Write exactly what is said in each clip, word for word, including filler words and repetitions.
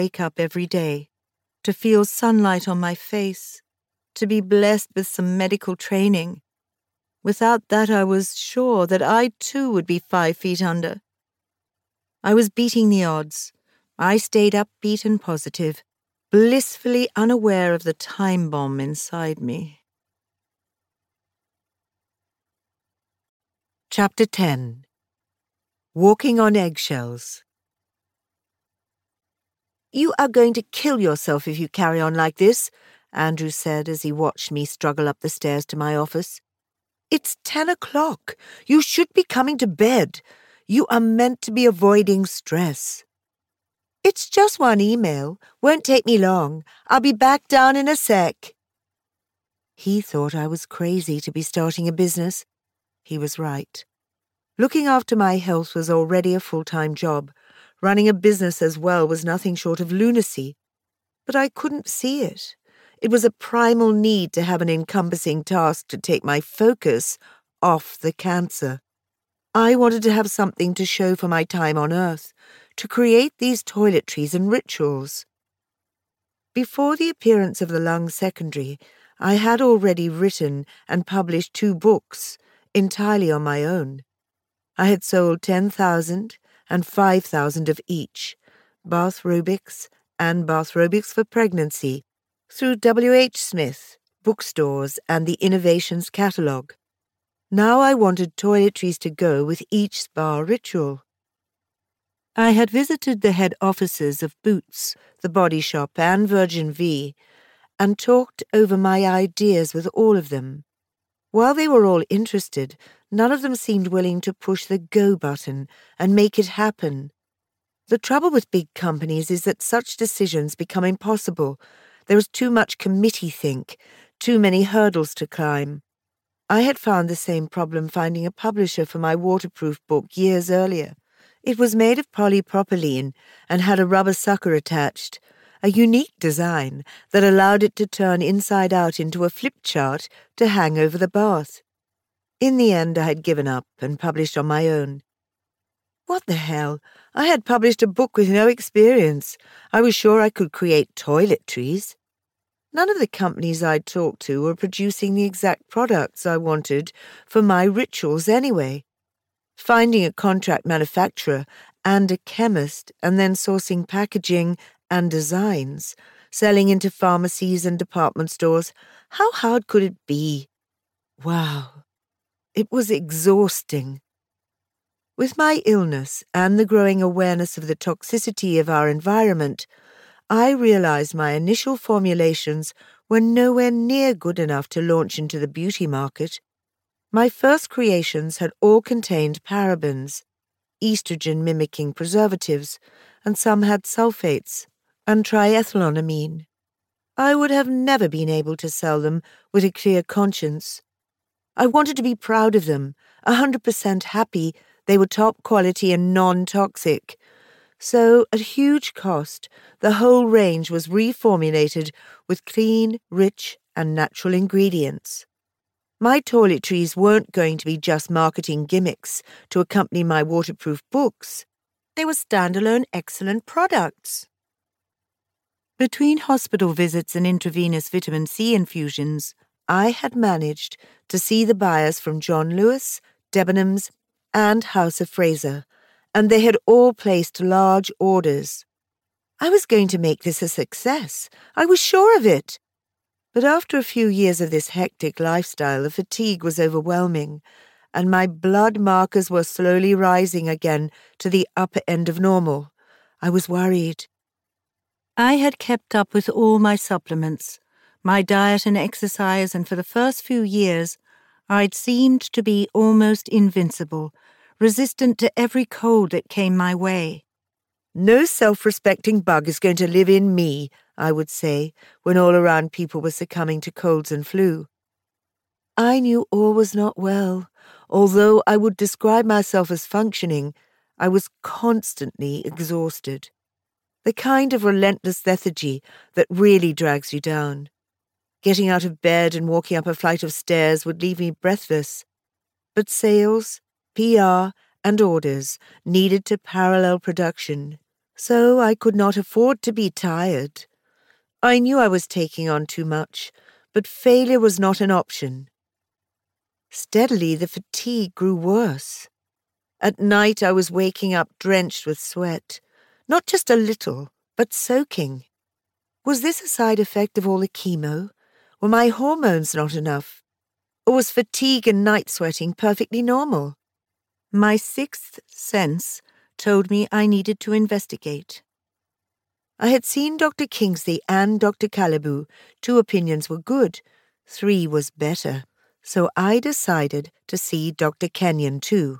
wake up every day, to feel sunlight on my face, to be blessed with some medical training. Without that, I was sure that I too would be five feet under. I was beating the odds. I stayed upbeat and positive, blissfully unaware of the time bomb inside me. Chapter ten. Walking on Eggshells. "You are going to kill yourself if you carry on like this," Andrew said as he watched me struggle up the stairs to my office. "It's ten o'clock. You should be coming to bed. You are meant to be avoiding stress." "It's just one email. Won't take me long. I'll be back down in a sec." He thought I was crazy to be starting a business. He was right. Looking after my health was already a full-time job. Running a business as well was nothing short of lunacy. But I couldn't see it. It was a primal need to have an encompassing task to take my focus off the cancer. I wanted to have something to show for my time on Earth, to create these toiletries and rituals. Before the appearance of the Lung Secondary, I had already written and published two books, entirely on my own. I had sold ten thousand and five thousand of each, Bathrobics and Bathrobics for Pregnancy, through W H Smith, bookstores, and the Innovations catalogue. Now I wanted toiletries to go with each spa ritual. I had visited the head offices of Boots, The Body Shop, and Virgin V, and talked over my ideas with all of them. While they were all interested, none of them seemed willing to push the go button and make it happen. The trouble with big companies is that such decisions become impossible. There is too much committee think, too many hurdles to climb. I had found the same problem finding a publisher for my waterproof book years earlier. It was made of polypropylene and had a rubber sucker attached, a unique design that allowed it to turn inside out into a flip chart to hang over the bath. In the end, I had given up and published on my own. What the hell? I had published a book with no experience. I was sure I could create toiletries. None of the companies I'd talked to were producing the exact products I wanted for my rituals anyway. Finding a contract manufacturer and a chemist and then sourcing packaging and designs, selling into pharmacies and department stores, how hard could it be? Wow. It was exhausting. With my illness and the growing awareness of the toxicity of our environment, I realized my initial formulations were nowhere near good enough to launch into the beauty market. My first creations had all contained parabens, estrogen-mimicking preservatives, and some had sulfates and triethylamine. I would have never been able to sell them with a clear conscience. I wanted to be proud of them, a hundred percent happy they were top quality and non-toxic. So, at huge cost, the whole range was reformulated with clean, rich, and natural ingredients. My toiletries weren't going to be just marketing gimmicks to accompany my waterproof books. They were standalone excellent products. Between hospital visits and intravenous vitamin C infusions, I had managed to see the buyers from John Lewis, Debenhams, and House of Fraser, and they had all placed large orders. I was going to make this a success. I was sure of it. But after a few years of this hectic lifestyle, the fatigue was overwhelming, and my blood markers were slowly rising again to the upper end of normal. I was worried. I had kept up with all my supplements, my diet and exercise, and for the first few years, I'd seemed to be almost invincible, resistant to every cold that came my way. No self-respecting bug is going to live in me, I would say, when all around people were succumbing to colds and flu. I knew all was not well. Although I would describe myself as functioning, I was constantly exhausted. The kind of relentless lethargy that really drags you down. Getting out of bed and walking up a flight of stairs would leave me breathless. But sales, P R, and orders needed to parallel production. So I could not afford to be tired. I knew I was taking on too much, but failure was not an option. Steadily, the fatigue grew worse. At night, I was waking up drenched with sweat, not just a little, but soaking. Was this a side effect of all the chemo? Were my hormones not enough? Or was fatigue and night sweating perfectly normal? My sixth sense told me I needed to investigate. I had seen Doctor Kingsley and Doctor Callebaut. Two opinions were good. Three was better. So I decided to see Doctor Kenyon too.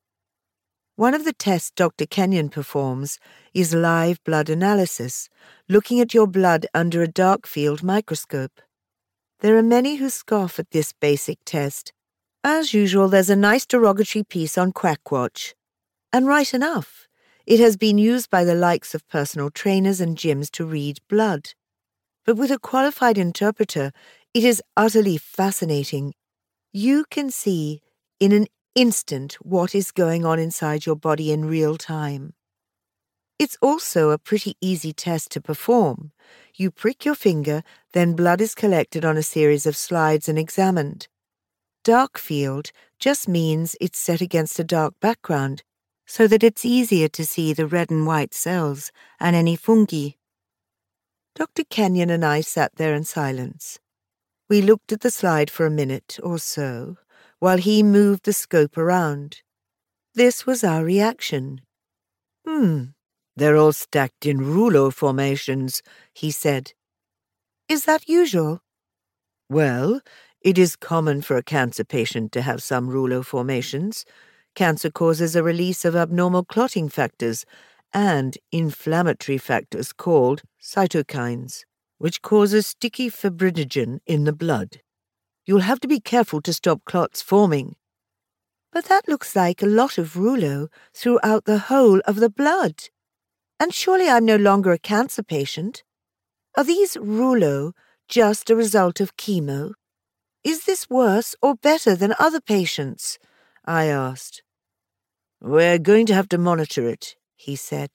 One of the tests Doctor Kenyon performs is live blood analysis, looking at your blood under a dark field microscope. There are many who scoff at this basic test. As usual, there's a nice derogatory piece on Quackwatch. And right enough. It has been used by the likes of personal trainers and gyms to read blood. But with a qualified interpreter, it is utterly fascinating. You can see in an instant what is going on inside your body in real time. It's also a pretty easy test to perform. You prick your finger, then blood is collected on a series of slides and examined. Dark field just means it's set against a dark background, so that it's easier to see the red and white cells and any fungi. Doctor Kenyon and I sat there in silence. We looked at the slide for a minute or so, while he moved the scope around. This was our reaction. Hmm, they're all stacked in rouleau formations, he said. Is that usual? Well, it is common for a cancer patient to have some rouleau formations. Cancer causes a release of abnormal clotting factors and inflammatory factors called cytokines, which causes sticky fibrinogen in the blood. You'll have to be careful to stop clots forming. But that looks like a lot of rouleau throughout the whole of the blood. And surely I'm no longer a cancer patient. Are these rouleau just a result of chemo? Is this worse or better than other patients? I asked. We're going to have to monitor it, he said.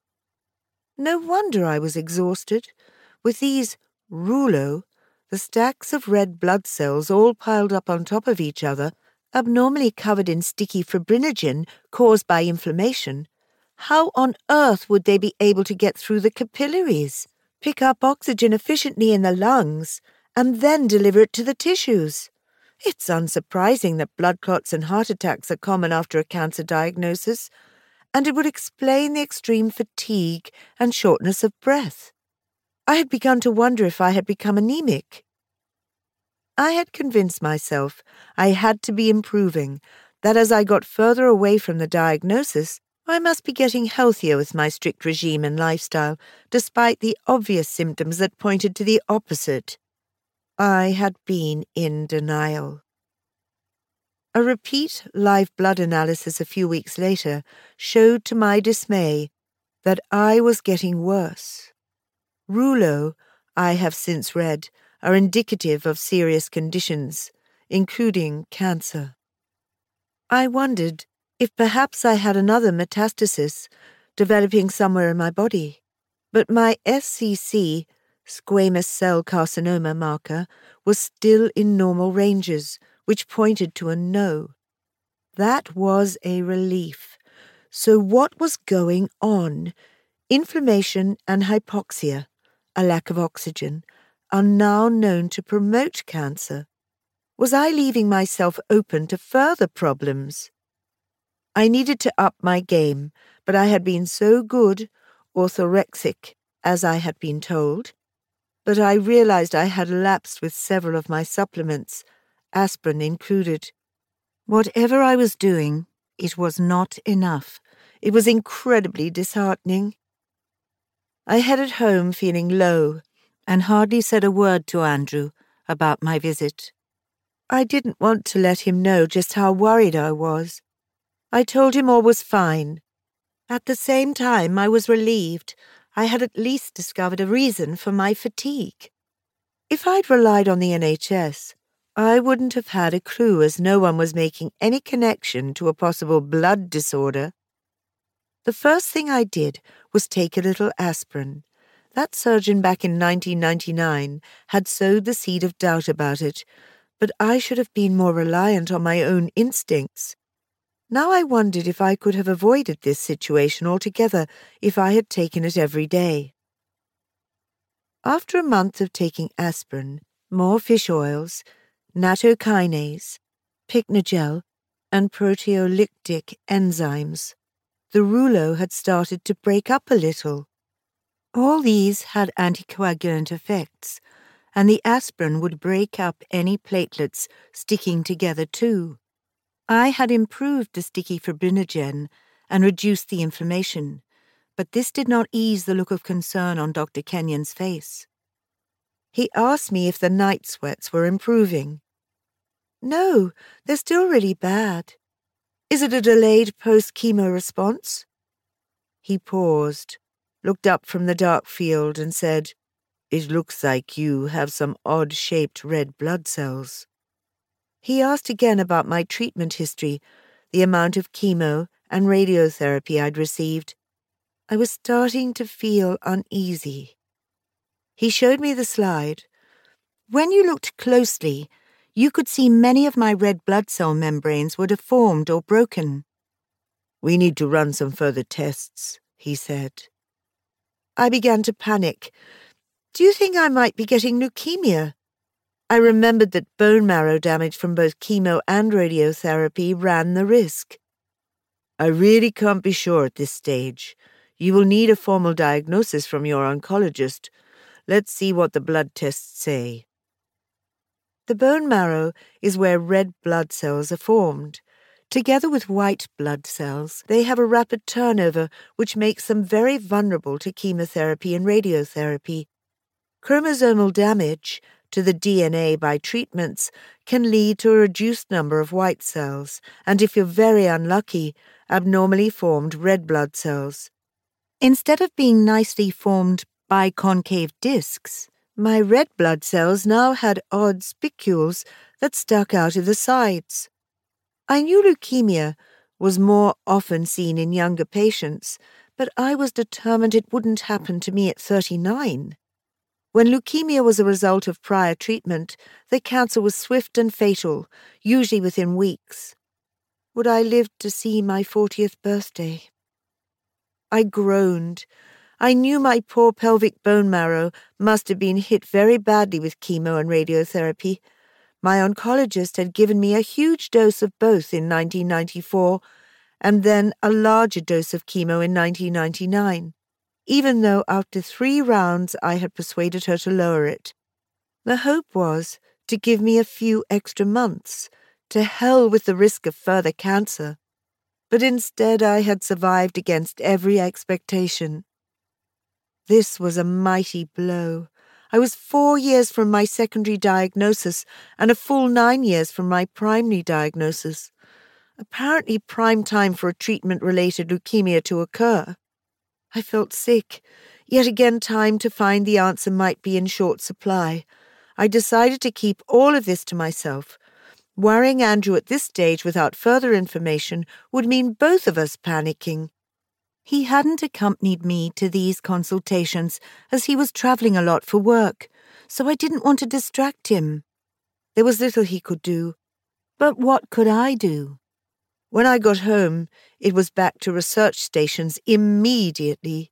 No wonder I was exhausted. With these rouleau, the stacks of red blood cells all piled up on top of each other, abnormally covered in sticky fibrinogen caused by inflammation, how on earth would they be able to get through the capillaries, pick up oxygen efficiently in the lungs, and then deliver it to the tissues? It's unsurprising that blood clots and heart attacks are common after a cancer diagnosis, and it would explain the extreme fatigue and shortness of breath. I had begun to wonder if I had become anemic. I had convinced myself I had to be improving, that as I got further away from the diagnosis, I must be getting healthier with my strict regime and lifestyle, despite the obvious symptoms that pointed to the opposite. I had been in denial. A repeat live blood analysis a few weeks later showed to my dismay that I was getting worse. Rouleau, I have since read, are indicative of serious conditions, including cancer. I wondered if perhaps I had another metastasis developing somewhere in my body, but my S C C, squamous cell carcinoma marker, was still in normal ranges, which pointed to a no. That was a relief. So what was going on? Inflammation and hypoxia, a lack of oxygen, are now known to promote cancer. Was I leaving myself open to further problems? I needed to up my game, but I had been so good, orthorexic, as I had been told. But I realized I had lapsed with several of my supplements, aspirin included. Whatever I was doing, it was not enough. It was incredibly disheartening. I headed home feeling low and hardly said a word to Andrew about my visit. I didn't want to let him know just how worried I was. I told him all was fine. At the same time, I was relieved. I had at least discovered a reason for my fatigue. If I'd relied on the N H S, I wouldn't have had a clue, as no one was making any connection to a possible blood disorder. The first thing I did was take a little aspirin. That surgeon back in nineteen ninety-nine had sowed the seed of doubt about it, but I should have been more reliant on my own instincts. Now I wondered if I could have avoided this situation altogether if I had taken it every day. After a month of taking aspirin, more fish oils, nattokinase, Pycnogel, and proteolytic enzymes, the rouleau had started to break up a little. All these had anticoagulant effects, and the aspirin would break up any platelets sticking together too. I had improved the sticky fibrinogen and reduced the inflammation, but this did not ease the look of concern on Doctor Kenyon's face. He asked me if the night sweats were improving. No, they're still really bad. Is it a delayed post-chemo response? He paused, looked up from the dark field and said, "It looks like you have some odd-shaped red blood cells." He asked again about my treatment history, the amount of chemo and radiotherapy I'd received. I was starting to feel uneasy. He showed me the slide. When you looked closely, you could see many of my red blood cell membranes were deformed or broken. "We need to run some further tests," he said. I began to panic. "Do you think I might be getting leukemia?" I remembered that bone marrow damage from both chemo and radiotherapy ran the risk. "I really can't be sure at this stage. You will need a formal diagnosis from your oncologist. Let's see what the blood tests say." The bone marrow is where red blood cells are formed. Together with white blood cells, they have a rapid turnover which makes them very vulnerable to chemotherapy and radiotherapy. Chromosomal damage to the D N A by treatments can lead to a reduced number of white cells, and if you're very unlucky, abnormally formed red blood cells. Instead of being nicely formed biconcave discs, my red blood cells now had odd spicules that stuck out of the sides. I knew leukemia was more often seen in younger patients, but I was determined it wouldn't happen to me at thirty-nine. When leukemia was a result of prior treatment, the cancer was swift and fatal, usually within weeks. Would I live to see my fortieth birthday? I groaned. I knew my poor pelvic bone marrow must have been hit very badly with chemo and radiotherapy. My oncologist had given me a huge dose of both in nineteen ninety-four, and then a larger dose of chemo in nineteen ninety-nine. Even though after three rounds I had persuaded her to lower it. The hope was to give me a few extra months, to hell with the risk of further cancer. But instead I had survived against every expectation. This was a mighty blow. I was four years from my secondary diagnosis and a full nine years from my primary diagnosis. Apparently prime time for a treatment-related leukemia to occur. I felt sick. Yet again time to find the answer might be in short supply. I decided to keep all of this to myself. Worrying Andrew at this stage without further information would mean both of us panicking. He hadn't accompanied me to these consultations as he was travelling a lot for work, so I didn't want to distract him. There was little he could do. But what could I do? When I got home, it was back to research stations immediately.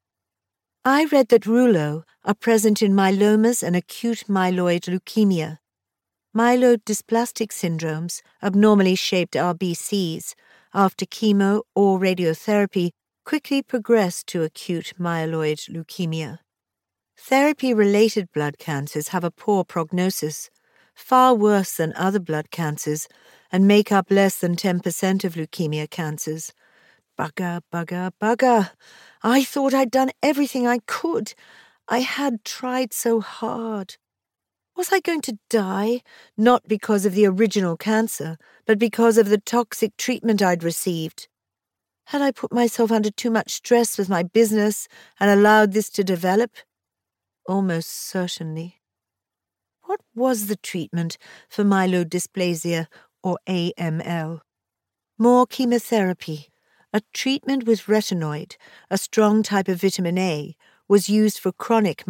I read that rouleaux are present in myelomas and acute myeloid leukemia. Myelodysplastic syndromes, abnormally shaped R B Cs, after chemo or radiotherapy, quickly progress to acute myeloid leukemia. Therapy-related blood cancers have a poor prognosis, far worse than other blood cancers, and make up less than ten percent of leukemia cancers. Bugger, bugger, bugger. I thought I'd done everything I could. I had tried so hard. Was I going to die, not because of the original cancer, but because of the toxic treatment I'd received? Had I put myself under too much stress with my business and allowed this to develop? Almost certainly. What was the treatment for myelodysplasia, or A M L? More chemotherapy, A treatment with retinoid, a strong type of vitamin A, was used for chronic